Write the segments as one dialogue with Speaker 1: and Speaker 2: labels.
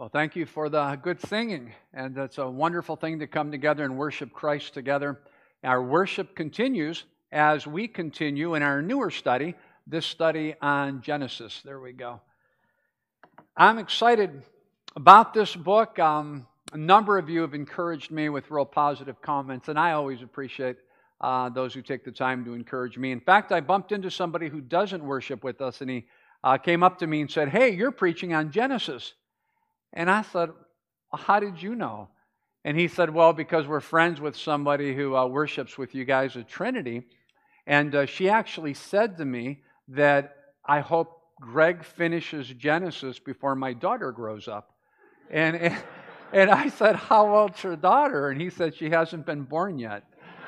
Speaker 1: Well, thank you for the good singing. And it's a wonderful thing to come together and worship Christ together. Our worship continues as we continue in our newer study, this study on Genesis. There we go. I'm excited about this book. A number of you have encouraged me with real positive comments, and I always appreciate those who take the time to encourage me. In fact, I bumped into somebody who doesn't worship with us, and he came up to me and said, "Hey, you're preaching on Genesis." And I said, "How did you know?" And he said, "Well, because we're friends with somebody who worships with you guys at Trinity." And she actually said to me that I hope Greg finishes Genesis before my daughter grows up. And I said, "How old's your daughter?" And he said, "She hasn't been born yet."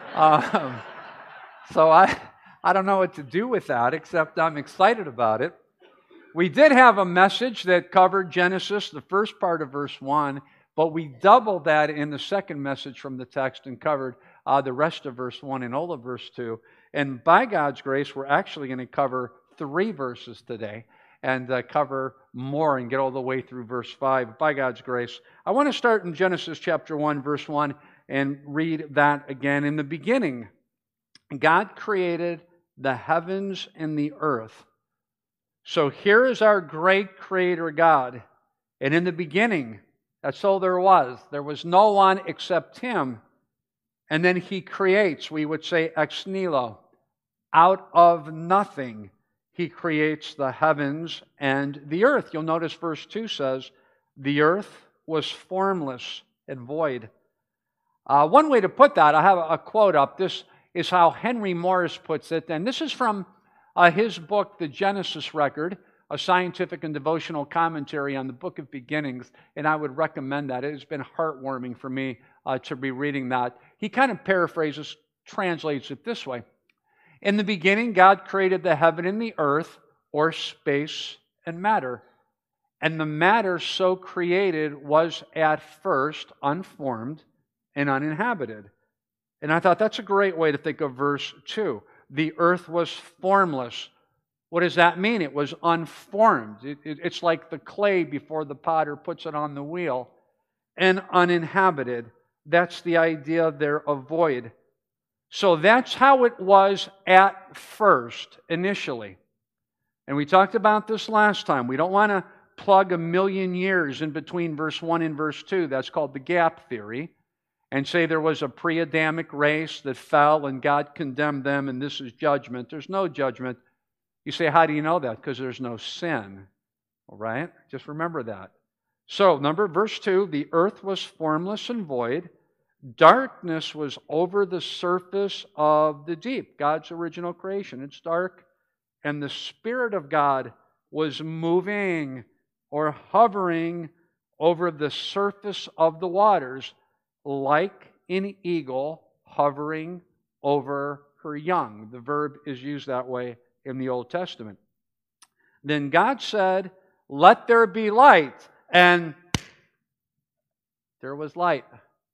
Speaker 1: So I don't know what to do with that, except I'm excited about it. We did have a message that covered Genesis, the first part of verse 1, but we doubled that in the second message from the text and covered the rest of verse 1 and all of verse 2. And by God's grace, we're actually going to cover 3 verses today and cover more and get all the way through verse 5. By God's grace, I want to start in Genesis chapter 1, verse 1, and read that again. In the beginning, God created the heavens and the earth. So here is our great Creator God. And in the beginning, that's all there was. There was no one except Him. And then He creates, we would say ex nihilo. Out of nothing, He creates the heavens and the earth. You'll notice verse 2 says, the earth was formless and void. One way to put that, I have a quote up. This is how Henry Morris puts it. And this is from his book, The Genesis Record, a scientific and devotional commentary on the Book of Beginnings, and I would recommend that. It has been heartwarming for me to be reading that. He kind of paraphrases, translates it this way. In the beginning, God created the heaven and the earth, or space and matter. And the matter so created was at first unformed and uninhabited. And I thought that's a great way to think of verse 2. The earth was formless. What does that mean? It was unformed. It's like the clay before the potter puts it on the wheel. And uninhabited. That's the idea there of void. So that's how it was at first, initially. And we talked about this last time. We don't want to plug a million years in between verse 1 and verse 2. That's called the gap theory. And say there was a pre-Adamic race that fell and God condemned them and this is judgment. There's no judgment. You say, how do you know that? Because there's no sin. All right? Just remember that. So, verse 2, the earth was formless and void. Darkness was over the surface of the deep. God's original creation. It's dark. And the Spirit of God was moving or hovering over the surface of the waters, like an eagle hovering over her young. The verb is used that way in the Old Testament. Then God said, "Let there be light." And there was light.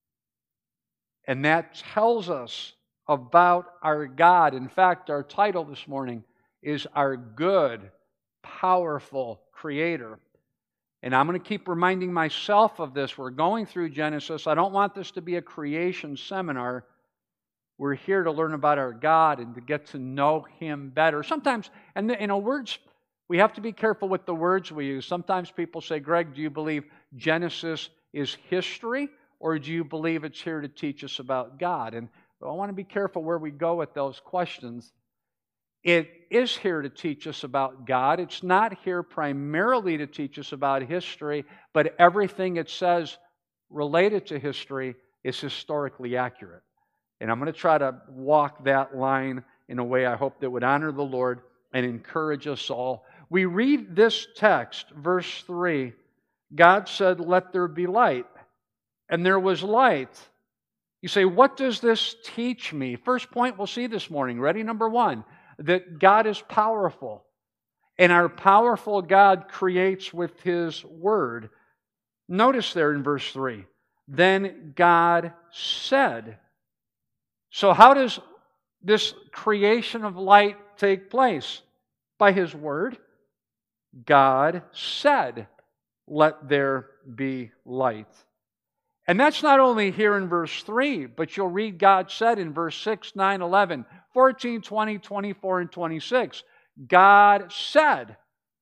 Speaker 1: And that tells us about our God. In fact, our title this morning is Our Good, Powerful Creator. And I'm going to keep reminding myself of this. We're going through Genesis. I don't want this to be a creation seminar. We're here to learn about our God and to get to know Him better. Sometimes, words, we have to be careful with the words we use. Sometimes people say, "Greg, do you believe Genesis is history, or do you believe it's here to teach us about God?" And I want to be careful where we go with those questions. It is here to teach us about God. It's not here primarily to teach us about history, but everything it says related to history is historically accurate. And I'm going to try to walk that line in a way I hope that would honor the Lord and encourage us all. We read this text, verse 3. God said, "Let there be light." And there was light. You say, what does this teach me? First point we'll see this morning. Ready? Number 1. That God is powerful. And our powerful God creates with His Word. Notice there in verse 3, then God said. So how does this creation of light take place? By His Word. God said. let there be light. And that's not only here in verse 3, but you'll read God said in verse 6, 9, 11, 14, 20, 24, and 26. God said,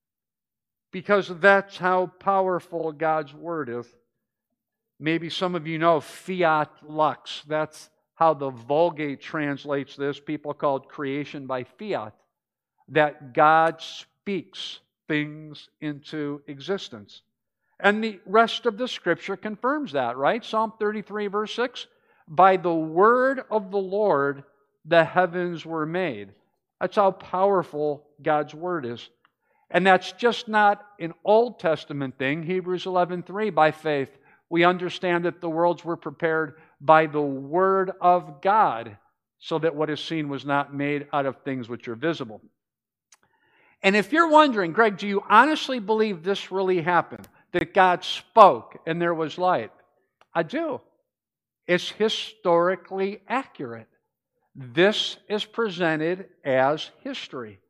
Speaker 1: because that's how powerful God's word is. Maybe some of you know fiat lux. That's how the Vulgate translates this. People call it creation by fiat. That God speaks things into existence. And the rest of the Scripture confirms that, right? Psalm 33, verse 6. By the word of the Lord, the heavens were made. That's how powerful God's word is. And that's just not an Old Testament thing. Hebrews 11:3, by faith, we understand that the worlds were prepared by the word of God, so that what is seen was not made out of things which are visible. And if you're wondering, Greg, do you honestly believe this really happened? That God spoke and there was light? I do. It's historically accurate. This is presented as history.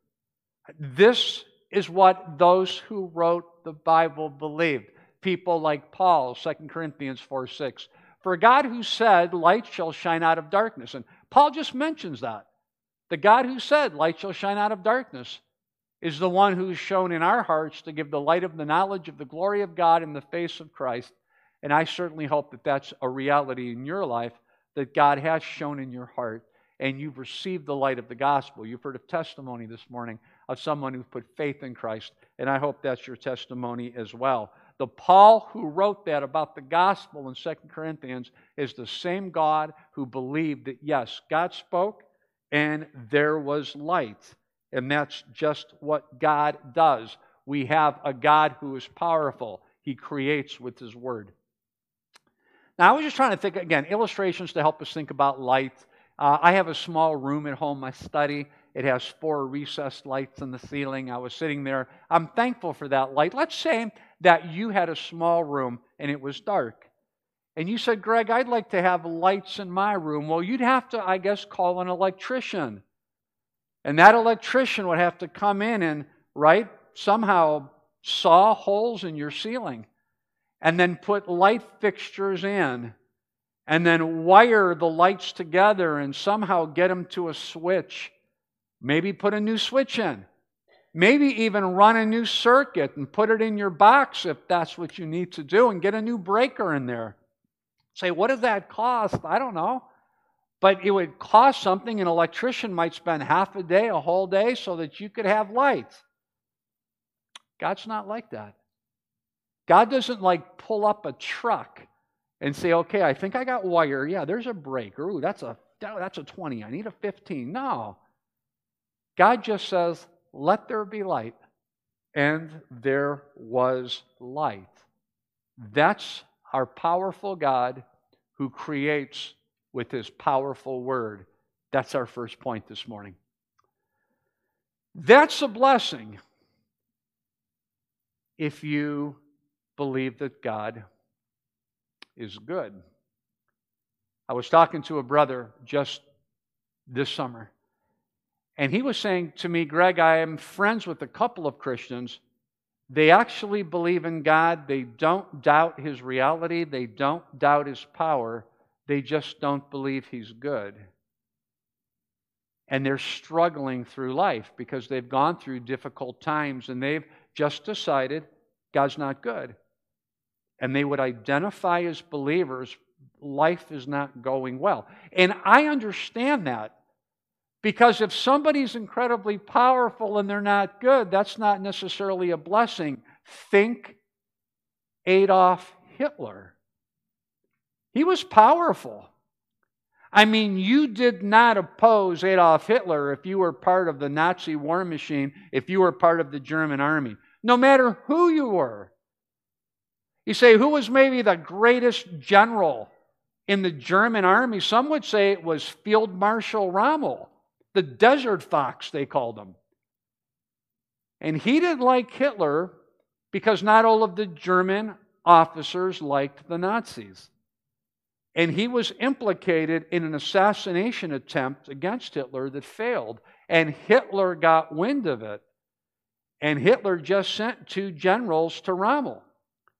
Speaker 1: This is what those who wrote the Bible believed. People like Paul, 2 Corinthians 4:6. For God who said, light shall shine out of darkness. And Paul just mentions that. The God who said, light shall shine out of darkness, is the one who is shown in our hearts to give the light of the knowledge of the glory of God in the face of Christ. And I certainly hope that that's a reality in your life, that God has shown in your heart, and you've received the light of the gospel. You've heard a testimony this morning of someone who put faith in Christ, and I hope that's your testimony as well. The Paul who wrote that about the gospel in 2 Corinthians is the same God who believed that, yes, God spoke and there was light. And that's just what God does. We have a God who is powerful. He creates with His Word. Now, I was just trying to think, again, illustrations to help us think about light. I have a small room at home, my study. It has 4 recessed lights in the ceiling. I was sitting there. I'm thankful for that light. Let's say that you had a small room and it was dark. And you said, Greg, I'd like to have lights in my room. Well, you'd have to, I guess, call an electrician. And that electrician would have to come in and, right, somehow saw holes in your ceiling and then put light fixtures in and then wire the lights together and somehow get them to a switch. Maybe put a new switch in. Maybe even run a new circuit and put it in your box if that's what you need to do, and get a new breaker in there. Say, what does that cost? I don't know. But it would cost something. An electrician might spend half a day, a whole day, so that you could have light. God's not like that. God doesn't like pull up a truck and say, okay, I think I got wire. Yeah, there's a breaker. Ooh, that's a 20. I need a 15. No. God just says, let there be light. And there was light. That's our powerful God who creates with His powerful word. That's our first point this morning. That's a blessing if you believe that God is good. I was talking to a brother just this summer, and he was saying to me, Greg, I am friends with a couple of Christians. They actually believe in God. They don't doubt His reality. They don't doubt His power. They just don't believe He's good. And they're struggling through life because they've gone through difficult times and they've just decided God's not good. And they would identify as believers, life is not going well. And I understand that, because if somebody's incredibly powerful and they're not good, that's not necessarily a blessing. Think Adolf Hitler. He was powerful. I mean, you did not oppose Adolf Hitler if you were part of the Nazi war machine, if you were part of the German army, no matter who you were. You say, who was maybe the greatest general in the German army? Some would say it was Field Marshal Rommel, the Desert Fox, they called him. And he didn't like Hitler because not all of the German officers liked the Nazis. And he was implicated in an assassination attempt against Hitler that failed. And Hitler got wind of it. And Hitler just sent 2 generals to Rommel.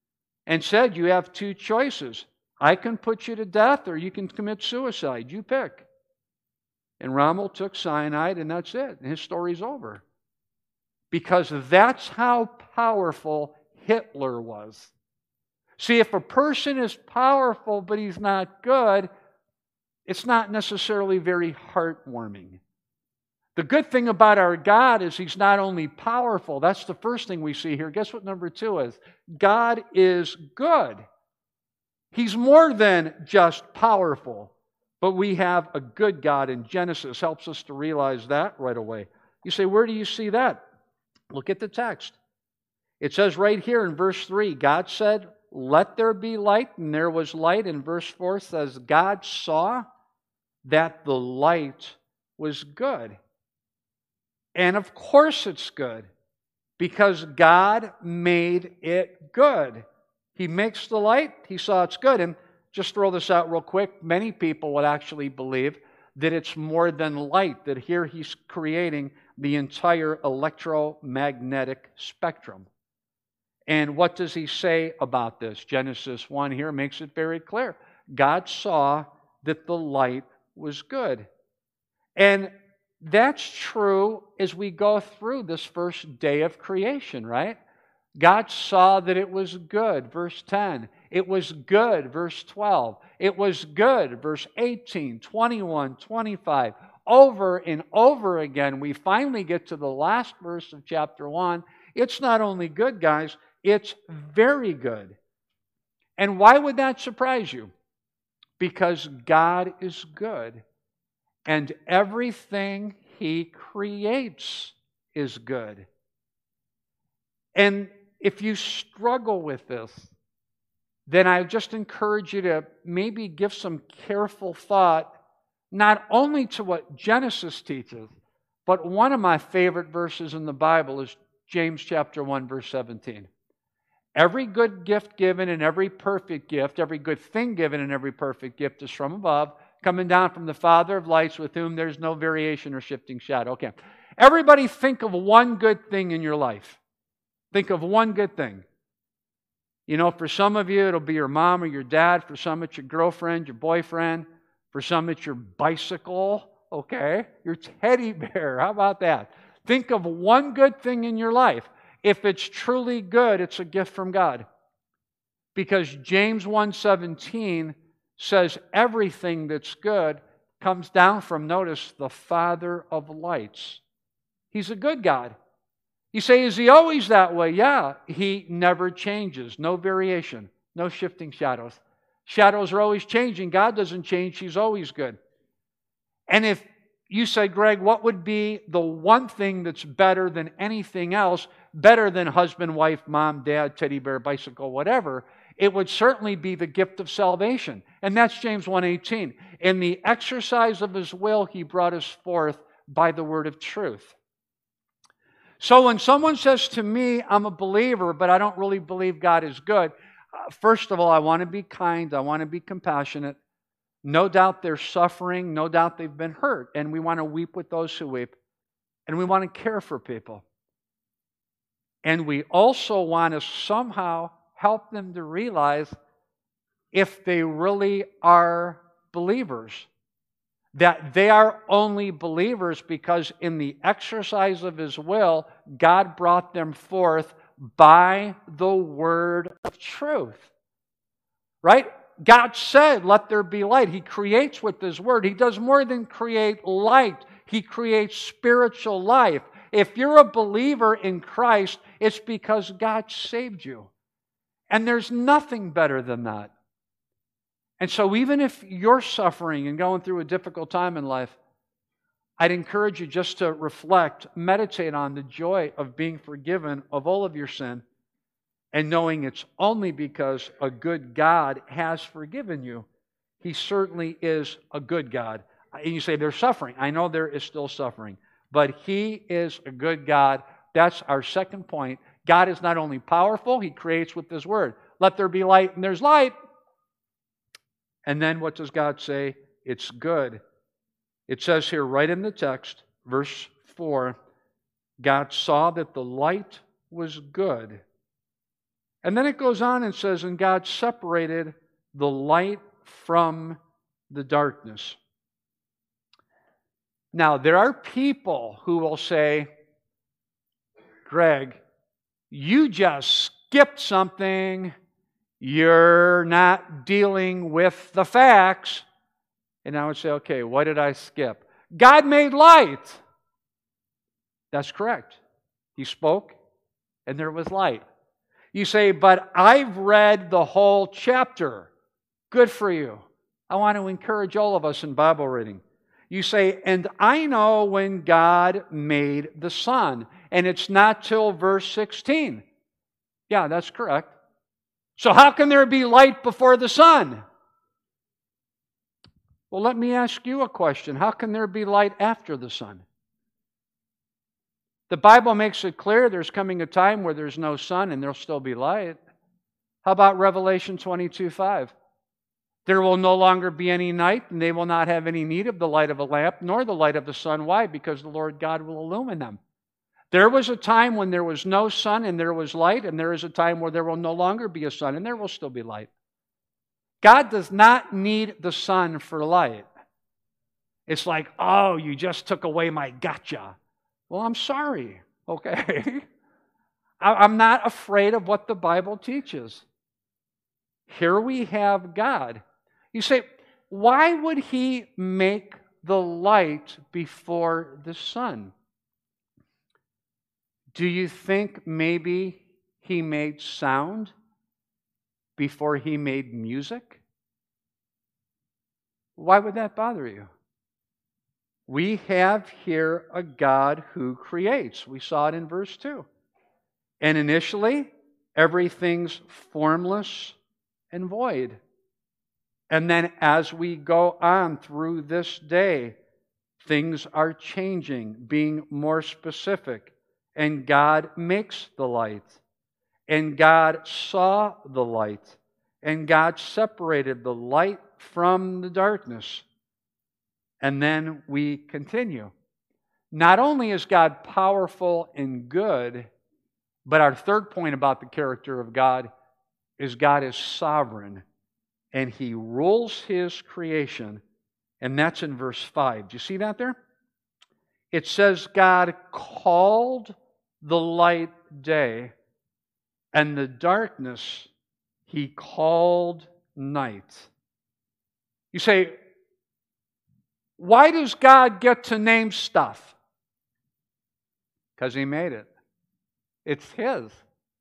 Speaker 1: and said, you have two choices. I can put you to death or you can commit suicide. You pick. And Rommel took cyanide, and that's it. And his story's over. Because that's how powerful Hitler was. See, if a person is powerful but he's not good, it's not necessarily very heartwarming. The good thing about our God is He's not only powerful. That's the first thing we see here. Guess what number 2 is? God is good. He's more than just powerful. But we have a good God, and Genesis helps us to realize that right away. You say, where do you see that? Look at the text. It says right here in verse 3, God said, let there be light, and there was light. And verse 4 says, God saw that the light was good. And of course it's good, because God made it good. He makes the light, He saw it's good. And just throw this out real quick. Many people would actually believe that it's more than light, that here He's creating the entire electromagnetic spectrum. And what does He say about this? Genesis 1 here makes it very clear. God saw that the light was good. And that's true as we go through this first day of creation, right? God saw that it was good, verse 10. It was good, verse 12. It was good, verse 18, 21, 25. Over and over again, we finally get to the last verse of chapter 1. It's not only good, guys, it's very good. And why would that surprise you? Because God is good. And everything He creates is good. And if you struggle with this, then I just encourage you to maybe give some careful thought, not only to what Genesis teaches, but one of my favorite verses in the Bible is James chapter 1, verse 17. Every good gift given and every perfect gift, every good thing given and every perfect gift is from above, coming down from the Father of lights, with whom there's no variation or shifting shadow. Okay. Everybody think of one good thing in your life. Think of one good thing. You know, for some of you, it'll be your mom or your dad. For some, it's your girlfriend, your boyfriend. For some, it's your bicycle. Okay. Your teddy bear. How about that? Think of one good thing in your life. If it's truly good, it's a gift from God. Because James 1:17 says everything that's good comes down from, notice, the Father of lights. He's a good God. You say, is He always that way? Yeah, He never changes. No variation. No shifting shadows. Shadows are always changing. God doesn't change. He's always good. And if you say, Greg, what would be the one thing that's better than anything else, better than husband, wife, mom, dad, teddy bear, bicycle, whatever, it would certainly be the gift of salvation. And that's James 1:18. In the exercise of His will, He brought us forth by the word of truth. So when someone says to me, I'm a believer, but I don't really believe God is good, first of all, I want to be kind. I want to be compassionate. No doubt they're suffering. No doubt they've been hurt. And we want to weep with those who weep. And we want to care for people. And we also want to somehow help them to realize if they really are believers, that they are only believers because in the exercise of His will, God brought them forth by the word of truth. Right? God said, let there be light. He creates with His word. He does more than create light. He creates spiritual life. If you're a believer in Christ, it's because God saved you. And there's nothing better than that. And so even if you're suffering and going through a difficult time in life, I'd encourage you just to reflect, meditate on the joy of being forgiven of all of your sin and knowing it's only because a good God has forgiven you. He certainly is a good God. And you say, there's suffering. I know there is still suffering. But He is a good God. That's our second point. God is not only powerful, He creates with His word. Let there be light, and there's light. And then what does God say? It's good. It says here right in the text, verse 4, God saw that the light was good. And then it goes on and says, and God separated the light from the darkness. Now, there are people who will say, Greg, you just skipped something. You're not dealing with the facts. And I would say, okay, what did I skip? God made light. That's correct. He spoke, and there was light. You say, but I've read the whole chapter. Good for you. I want to encourage all of us in Bible reading. You say, and I know when God made the sun, and it's not till verse 16. Yeah, that's correct. So how can there be light before the sun? Well, let me ask you a question. How can there be light after the sun? The Bible makes it clear there's coming a time where there's no sun and there'll still be light. How about Revelation 22:5? There will no longer be any night, and they will not have any need of the light of a lamp, nor the light of the sun. Why? Because the Lord God will illumine them. There was a time when there was no sun and there was light, and there is a time where there will no longer be a sun and there will still be light. God does not need the sun for light. It's like, oh, you just took away my gotcha. Well, I'm sorry, okay? I'm not afraid of what the Bible teaches. Here we have God. You say, why would He make the light before the sun? Do you think maybe He made sound before He made music? Why would that bother you? We have here a God who creates. We saw it in verse 2. And initially, everything's formless and void. And then as we go on through this day, things are changing, being more specific. And God makes the light. And God saw the light. And God separated the light from the darkness. And then we continue. Not only is God powerful and good, but our third point about the character of God is sovereign. And He rules His creation. And that's in verse 5. Do you see that there? It says God called the light day, and the darkness He called night. You say, why does God get to name stuff? Because He made it. It's His.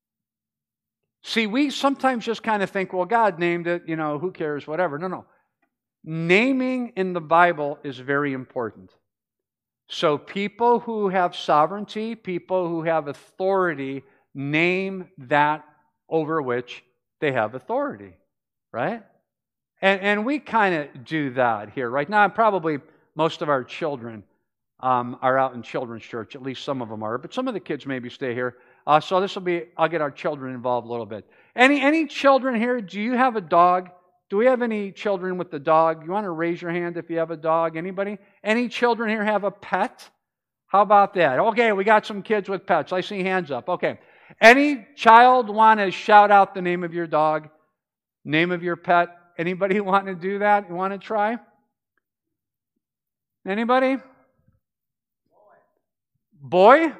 Speaker 1: See, we sometimes just kind of think, well, God named it, who cares, whatever. No. Naming in the Bible is very important. So people who have sovereignty, people who have authority, name that over which they have authority, right? And we kind of do that here. Right now, probably most of our children are out in children's church. At least some of them are. But some of the kids maybe stay here. So this will be, I'll get our children involved a little bit. Any children here? Do you have a dog? Do we have any children with the dog? You want to raise your hand if you have a dog? Anybody? Any children here have a pet? How about that? Okay, we got some kids with pets. I see hands up. Okay. Any child want to shout out the name of your dog? Name of your pet? Anybody want to do that? You want to try? Anybody? Boy?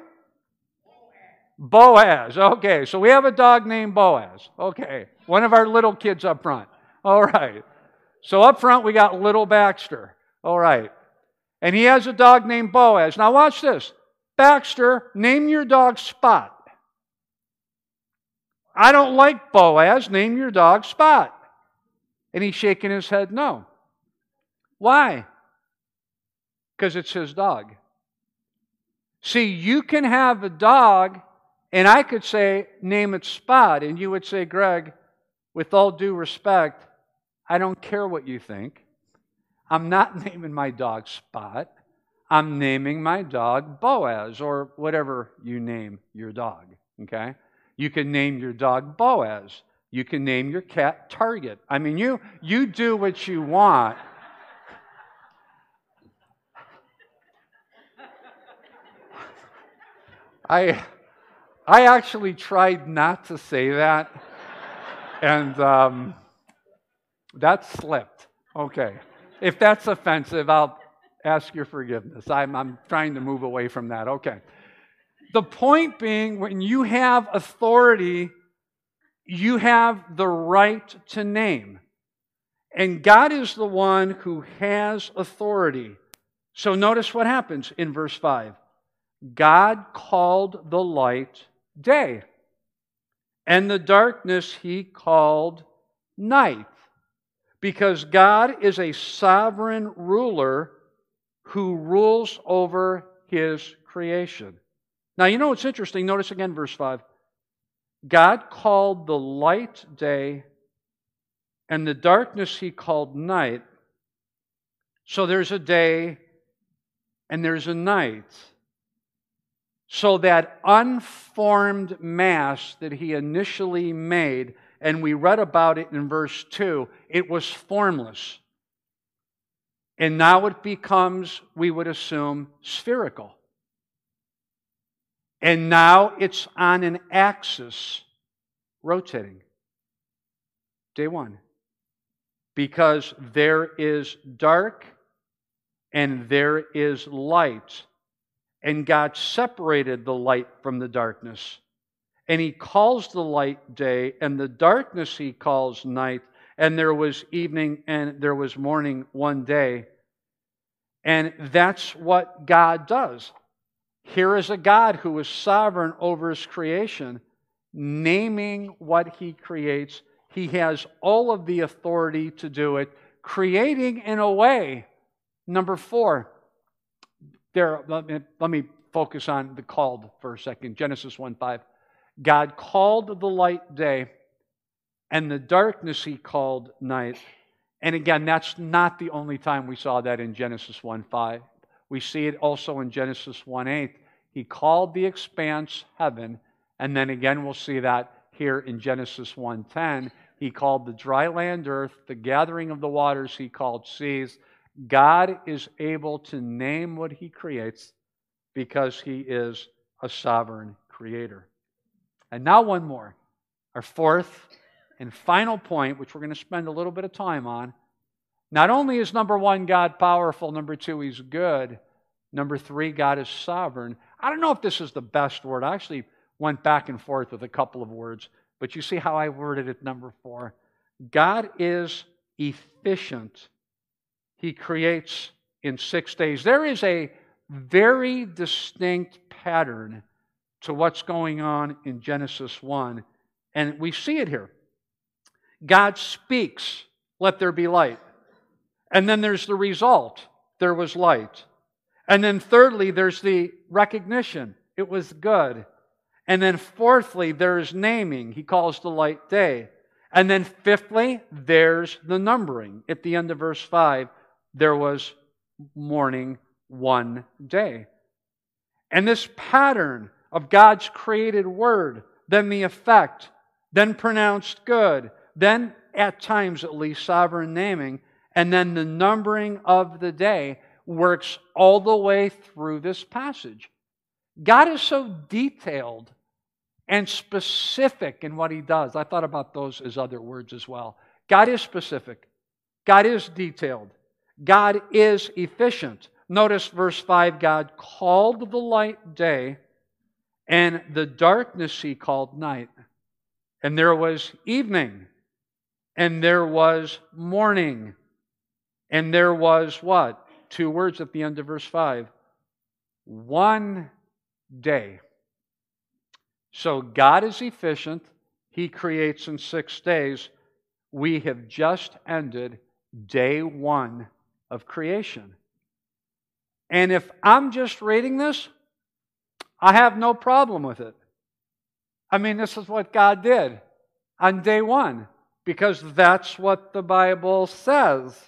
Speaker 1: Boaz. Okay, so we have a dog named Boaz. Okay, one of our little kids up front. All right. So up front we got little Baxter. All right. And he has a dog named Boaz. Now watch this. Baxter, name your dog Spot. I don't like Boaz. Name your dog Spot. And he's shaking his head no. Why? Because it's his dog. See, you can have a dog, and I could say, name it Spot, and you would say, Greg, with all due respect, I don't care what you think. I'm not naming my dog Spot. I'm naming my dog Boaz, or whatever you name your dog, okay? You can name your dog Boaz. You can name your cat Target. I mean, you do what you want. I actually tried not to say that And that slipped. Okay. If that's offensive, I'll ask your forgiveness. I'm trying to move away from that. Okay. The point being, when you have authority, you have the right to name. And God is the one who has authority. So notice what happens in verse 5. God called the light day, and the darkness He called night. Because God is a sovereign ruler who rules over His creation. Now, you know what's interesting? Notice again verse 5. God called the light day, and the darkness He called night. So there's a day and there's a night. So that unformed mass that He initially made, and we read about it in verse 2, it was formless. And now it becomes, we would assume, spherical. And now it's on an axis, rotating. Day one. Because there is dark and there is light. And God separated the light from the darkness. And He calls the light day, and the darkness He calls night. And there was evening and there was morning one day. And that's what God does. Here is a God who is sovereign over His creation, naming what He creates. He has all of the authority to do it, creating in a way. Number 4. Let me focus on the called for a second. Genesis 1:5. God called the light day, and the darkness He called night. And again, that's not the only time we saw that in Genesis 1:5. We see it also in Genesis 1:8. He called the expanse heaven, and then again we'll see that here in Genesis 1:10. He called the dry land earth, the gathering of the waters He called seas. God is able to name what He creates because He is a sovereign creator. And now one more. Our fourth and final point, which we're going to spend a little bit of time on. Not only is number 1, God powerful. Number 2, He's good. Number 3, God is sovereign. I don't know if this is the best word. I actually went back and forth with a couple of words. But you see how I worded it, number 4. God is efficient. He creates in 6 days. There is a very distinct pattern to what's going on in Genesis 1. And we see it here. God speaks, let there be light. And then there's the result, there was light. And then thirdly, there's the recognition, it was good. And then fourthly, there's naming, He calls the light day. And then fifthly, there's the numbering. At the end of verse 5, there was morning one day. And this pattern of God's created word, then the effect, then pronounced good, then at times at least sovereign naming, and then the numbering of the day works all the way through this passage. God is so detailed and specific in what He does. I thought about those as other words as well. God is specific. God is detailed. God is efficient. Notice verse 5, God called the light day, and the darkness He called night. And there was evening, and there was morning, and there was what? 2 words at the end of verse 5. One day. So God is efficient. He creates in 6 days. We have just ended day 1 of creation. And if I'm just reading this, I have no problem with it. I mean, this is what God did on day 1, because that's what the Bible says.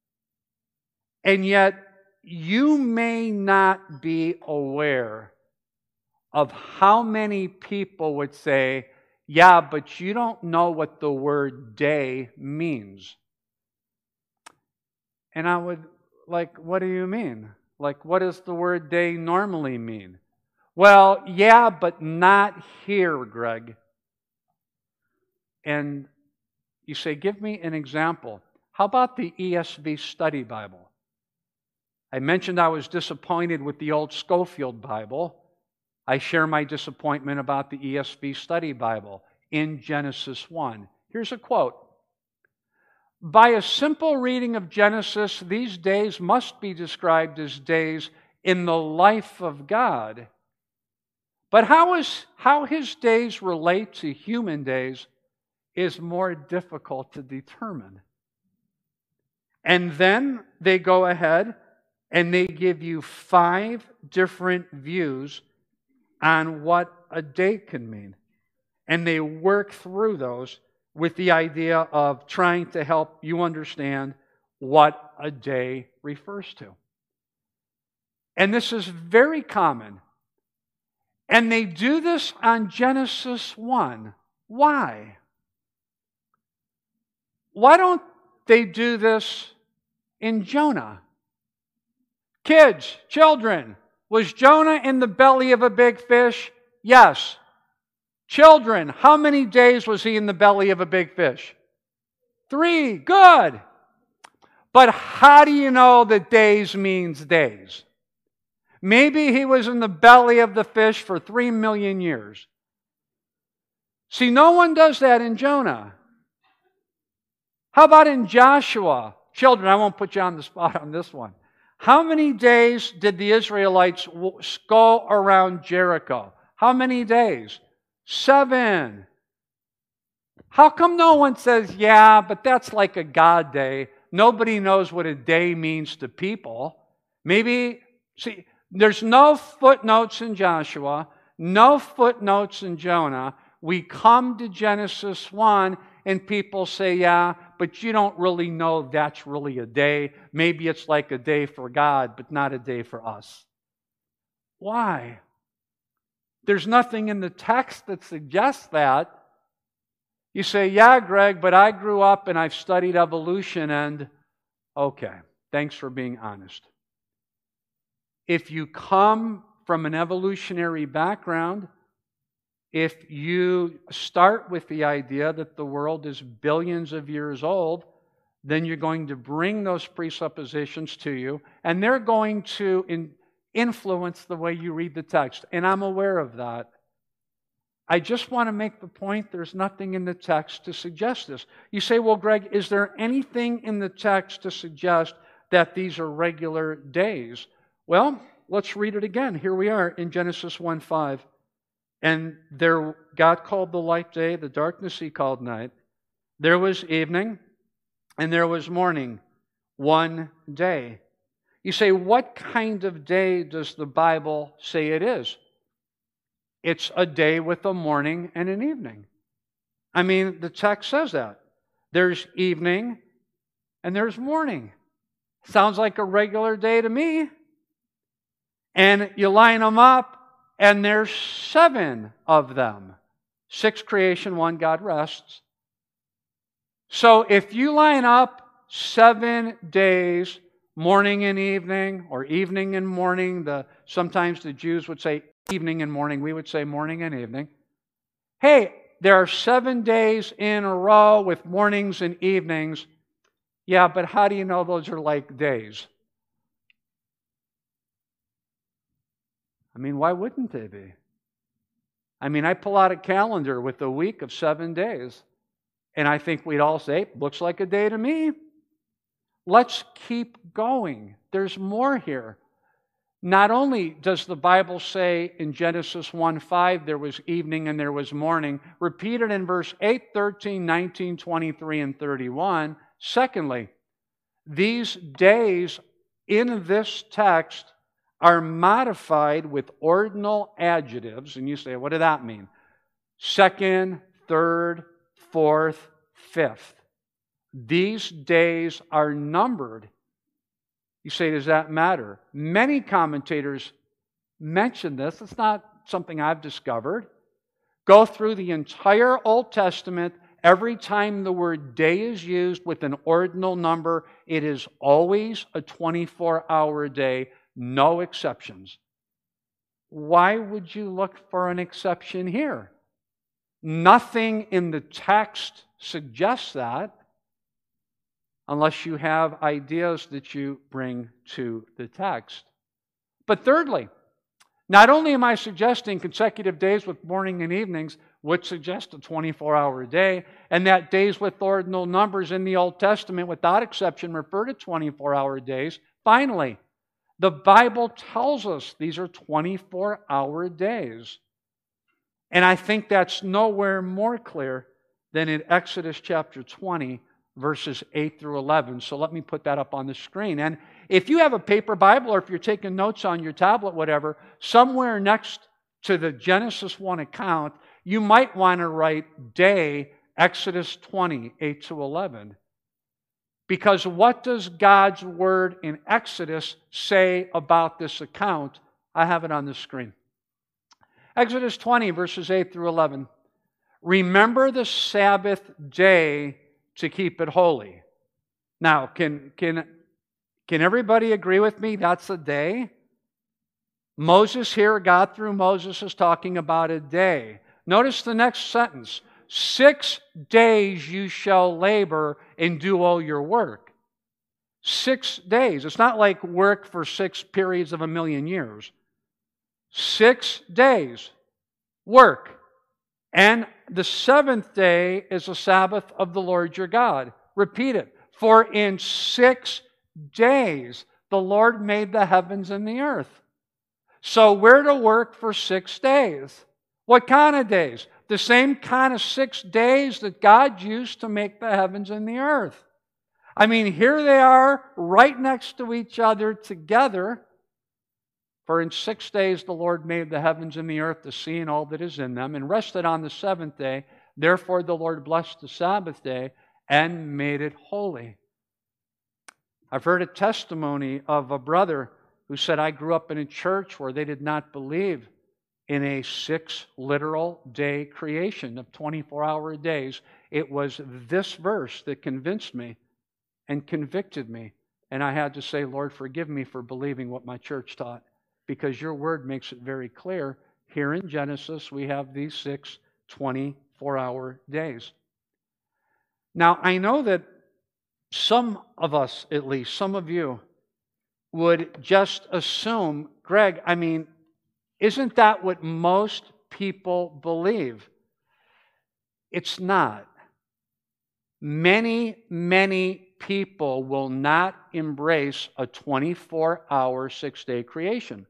Speaker 1: And yet, you may not be aware of how many people would say, yeah, but you don't know what the word day means. And I would, what do you mean? What does the word day normally mean? Well, yeah, but not here, Greg. And You say, give me an example. How about the ESV Study Bible? I mentioned I was disappointed with the old Schofield Bible. I share my disappointment about the ESV Study Bible in Genesis 1. Here's a quote. By a simple reading of Genesis, these days must be described as days in the life of God. But how his days relate to human days is more difficult to determine. And then they go ahead and they give you 5 different views on what a day can mean. And they work through those with the idea of trying to help you understand what a day refers to. And this is very common. And they do this on Genesis 1. Why? Why don't they do this in Jonah? Kids, children, was Jonah in the belly of a big fish? Yes. Children, how many days was he in the belly of a big fish? 3. Good. But how do you know that days means days? Maybe he was in the belly of the fish for 3 million years. See, no one does that in Jonah. How about in Joshua? Children, I won't put you on the spot on this one. How many days did the Israelites go around Jericho? How many days? 7. How come no one says, yeah, but that's like a God day? Nobody knows what a day means to people. Maybe, see, there's no footnotes in Joshua, no footnotes in Jonah. We come to Genesis 1 and people say, yeah, but you don't really know that's really a day. Maybe it's like a day for God, but not a day for us. Why? There's nothing in the text that suggests that. You say, yeah, Greg, but I grew up and I've studied evolution and, okay, thanks for being honest. If you come from an evolutionary background, if you start with the idea that the world is billions of years old, then you're going to bring those presuppositions to you, and they're going to influence the way you read the text. And I'm aware of that. I just want to make the point there's nothing in the text to suggest this. You say, well, Greg, is there anything in the text to suggest that these are regular days? Well, let's read it again. Here we are in Genesis 1:5. And there, God called the light day, the darkness He called night. There was evening, and there was morning, one day. You say, what kind of day does the Bible say it is? It's a day with a morning and an evening. I mean, the text says that. There's evening, and there's morning. Sounds like a regular day to me. And you line them up, and there's 7 of them. 6 creation, 1 God rests. So if you line up 7 days, morning and evening, or evening and morning, sometimes the Jews would say evening and morning, we would say morning and evening. Hey, there are 7 days in a row with mornings and evenings. Yeah, but how do you know those are like days? I mean, why wouldn't they be? I mean, I pull out a calendar with a week of 7 days, and I think we'd all say, looks like a day to me. Let's keep going. There's more here. Not only does the Bible say in Genesis 1:5 there was evening and there was morning, repeated in verse 8, 13, 19, 23, and 31. Secondly, these days in this text are modified with ordinal adjectives. And you say, what did that mean? 2nd, 3rd, 4th, 5th. These days are numbered. You say, does that matter? Many commentators mention this. It's not something I've discovered. Go through the entire Old Testament. Every time the word day is used with an ordinal number, it is always a 24-hour day. No exceptions. Why would you look for an exception here? Nothing in the text suggests that, unless you have ideas that you bring to the text. But thirdly, not only am I suggesting consecutive days with morning and evenings would suggest a 24-hour day, and that days with ordinal numbers in the Old Testament, without exception, refer to 24-hour days. Finally, the Bible tells us these are 24-hour days. And I think that's nowhere more clear than in Exodus chapter 20, verses 8 through 11. So let me put that up on the screen. And if you have a paper Bible, or if you're taking notes on your tablet, whatever, somewhere next to the Genesis 1 account, you might want to write day Exodus 20, 8 to 11. Because what does God's word in Exodus say about this account? I have it on the screen. Exodus 20, verses 8 through 11. Remember the Sabbath day to keep it holy. Now, can everybody agree with me that's a day? Moses here, God through Moses, is talking about a day. Notice the next sentence. 6 days you shall labor and do all your work. 6 days. It's not like work for 6 periods of 1,000,000 years. 6 days. Work. And the 7th day is the Sabbath of the Lord your God. Repeat it. For in 6 days the Lord made the heavens and the earth. So we're to work for 6 days. What kind of days? The same kind of 6 days that God used to make the heavens and the earth. I mean, here they are right next to each other together. For in 6 days the Lord made the heavens and the earth, the sea and all that is in them, and rested on the 7th day. Therefore the Lord blessed the Sabbath day and made it holy. I've heard a testimony of a brother who said, I grew up in a church where they did not believe in a 6 literal day creation of 24-hour days. It was this verse that convinced me and convicted me. And I had to say, Lord, forgive me for believing what my church taught, because your word makes it very clear. Here in Genesis, we have these 6 24-hour days. Now, I know that some of us, at least, some of you, would just assume, Greg, I mean, isn't that what most people believe? It's not. Many, many people will not embrace a 24-hour, 6-day creation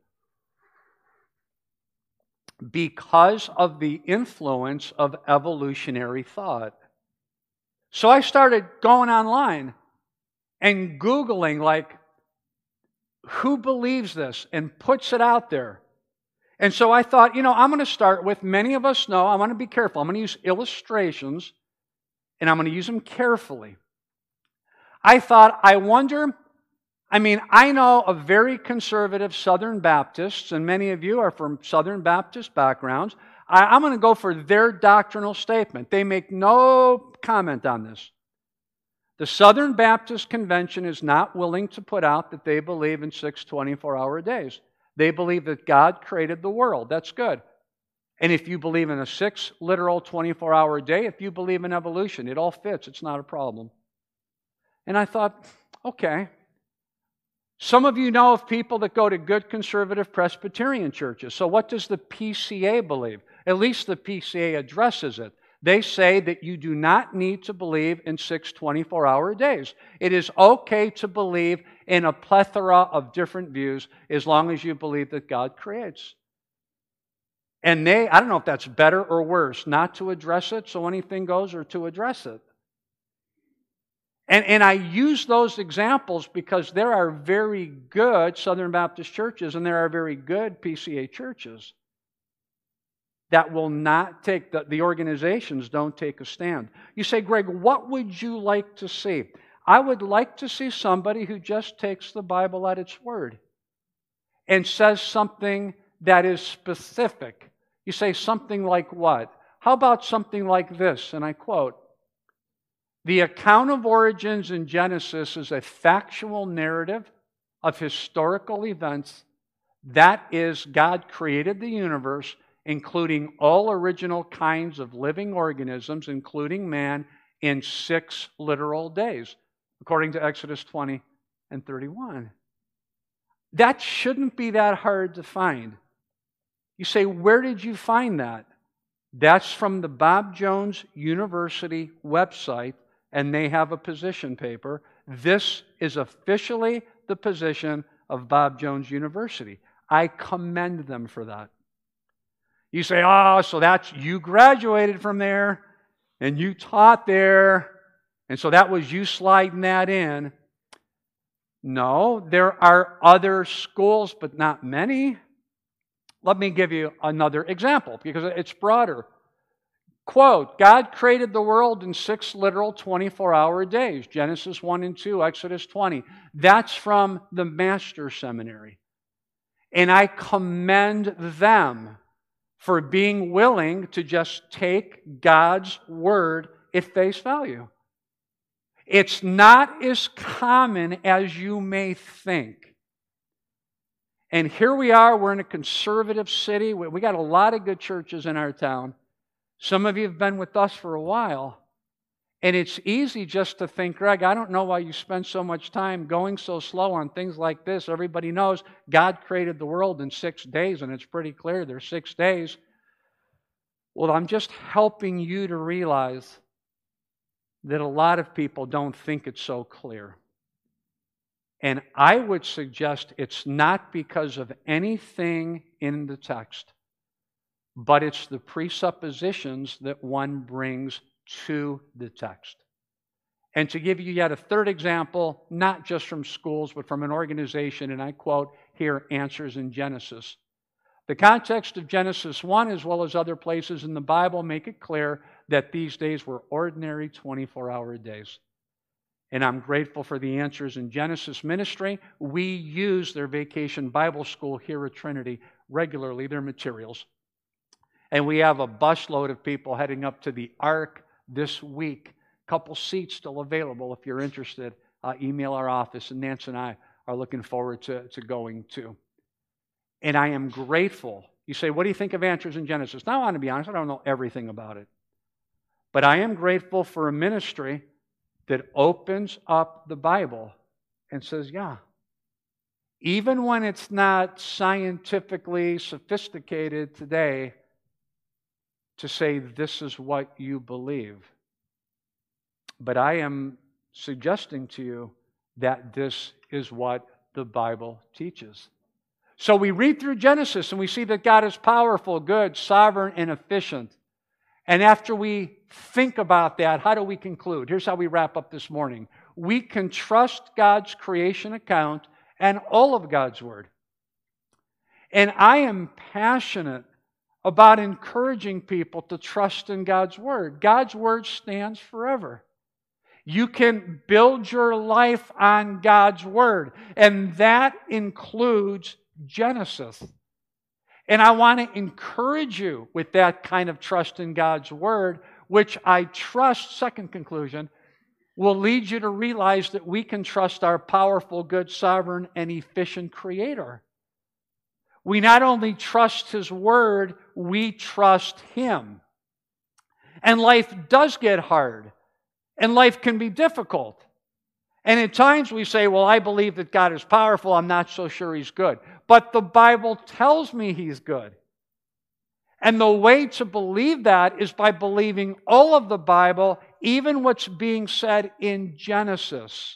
Speaker 1: because of the influence of evolutionary thought. So I started going online and Googling, like, who believes this and puts it out there. And so I thought, I'm going to start with, many of us know, I want to be careful. I'm going to use illustrations, and I'm going to use them carefully. I thought, I know of very conservative Southern Baptists, and many of you are from Southern Baptist backgrounds. I'm going to go for their doctrinal statement. They make no comment on this. The Southern Baptist Convention is not willing to put out that they believe in 6 24-hour days. They believe that God created the world. That's good. And if you believe in a 6 literal 24-hour day, if you believe in evolution, it all fits. It's not a problem. And I thought, okay. Some of you know of people that go to good conservative Presbyterian churches. So what does the PCA believe? At least the PCA addresses it. They say that you do not need to believe in 6 24-hour days. It is okay to believe in a plethora of different views as long as you believe that God creates. And I don't know if that's better or worse, not to address it so anything goes, or to address it. And I use those examples because there are very good Southern Baptist churches and there are very good PCA churches that will not take, the organizations don't take a stand. You say, Greg, what would you like to see? I would like to see somebody who just takes the Bible at its word and says something that is specific. You say something like what? How about something like this? And I quote, the account of origins in Genesis is a factual narrative of historical events. That is, God created the universe including all original kinds of living organisms, including man, in 6 literal days, according to Exodus 20 and 31. That shouldn't be that hard to find. You say, where did you find that? That's from the Bob Jones University website, and they have a position paper. This is officially the position of Bob Jones University. I commend them for that. You say, oh, so that's, you graduated from there, and you taught there, and so that was you sliding that in. No, there are other schools, but not many. Let me give you another example, because it's broader. Quote, God created the world in 6 literal 24-hour days. Genesis 1 and 2, Exodus 20. That's from the Master Seminary. And I commend them for being willing to just take God's Word at face value. It's not as common as you may think. And here we are, we're in a conservative city. We got a lot of good churches in our town. Some of you have been with us for a while. And it's easy just to think, Greg, I don't know why you spend so much time going so slow on things like this. Everybody knows God created the world in 6 days, and it's pretty clear there's 6 days. Well, I'm just helping you to realize that a lot of people don't think it's so clear. And I would suggest it's not because of anything in the text, but it's the presuppositions that one brings to the text. And to give you yet a third example, not just from schools, but from an organization, and I quote here, Answers in Genesis. The context of Genesis 1, as well as other places in the Bible, make it clear that these days were ordinary 24-hour days. And I'm grateful for the Answers in Genesis ministry. We use their Vacation Bible School here at Trinity regularly, their materials. And we have a busload of people heading up to the Ark this week. A couple seats still available if you're interested. Email our office, and Nancy and I are looking forward to going too. And I am grateful. You say, what do you think of Answers in Genesis? Now, I want to be honest, I don't know everything about it. But I am grateful for a ministry that opens up the Bible and says, yeah, even when it's not scientifically sophisticated today, to say this is what you believe. But I am suggesting to you that this is what the Bible teaches. So we read through Genesis and we see that God is powerful, good, sovereign, and efficient. And after we think about that, how do we conclude? Here's how we wrap up this morning. We can trust God's creation account and all of God's Word. And I am passionate about encouraging people to trust in God's Word. God's Word stands forever. You can build your life on God's Word, and that includes Genesis. And I want to encourage you with that kind of trust in God's Word, which I trust, second conclusion, will lead you to realize that we can trust our powerful, good, sovereign, and efficient Creator. We not only trust His Word, we trust Him. And life does get hard, and life can be difficult. And at times we say, well, I believe that God is powerful, I'm not so sure He's good. But the Bible tells me He's good. And the way to believe that is by believing all of the Bible, even what's being said in Genesis.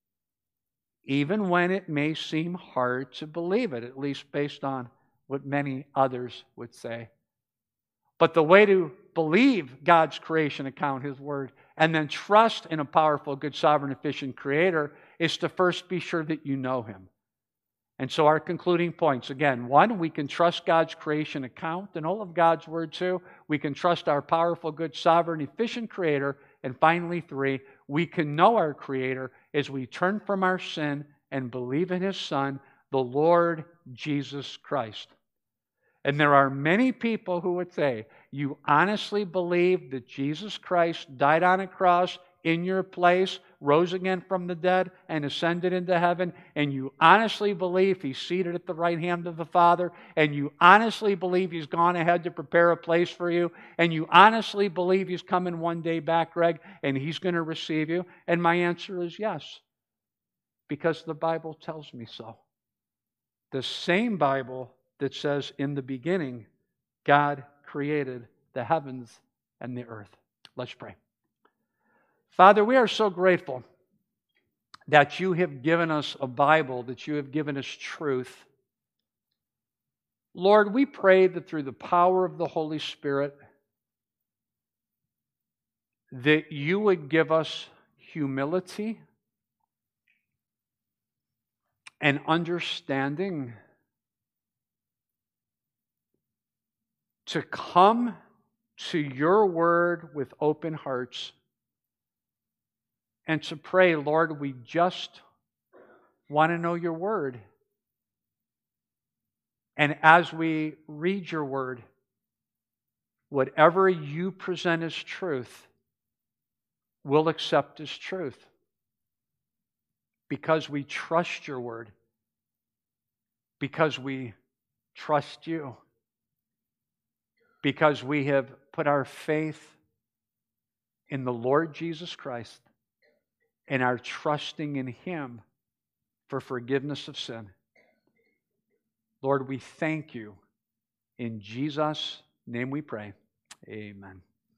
Speaker 1: Even when it may seem hard to believe it, at least based on what many others would say. But the way to believe God's creation account, His Word, and then trust in a powerful, good, sovereign, efficient Creator is to first be sure that you know Him. And so our concluding points, again, 1, we can trust God's creation account and all of God's Word too. We can trust our powerful, good, sovereign, efficient Creator. And finally, 3, we can know our Creator as we turn from our sin and believe in His Son, the Lord Jesus Christ. And there are many people who would say, you honestly believe that Jesus Christ died on a cross in your place, rose again from the dead and ascended into heaven, and you honestly believe He's seated at the right hand of the Father, and you honestly believe He's gone ahead to prepare a place for you, and you honestly believe He's coming one day back, Greg, and He's going to receive you? And my answer is yes, because the Bible tells me so. The same Bible that says, in the beginning, God created the heavens and the earth. Let's pray. Father, we are so grateful that you have given us a Bible, that you have given us truth. Lord, we pray that through the power of the Holy Spirit, that you would give us humility and understanding to come to your word with open hearts and to pray, Lord, we just want to know your word. And as we read your word, whatever you present as truth, we'll accept as truth. Because we trust your word. Because we trust you. Because we have put our faith in the Lord Jesus Christ and are trusting in Him for forgiveness of sin. Lord, we thank you. In Jesus' name we pray. Amen.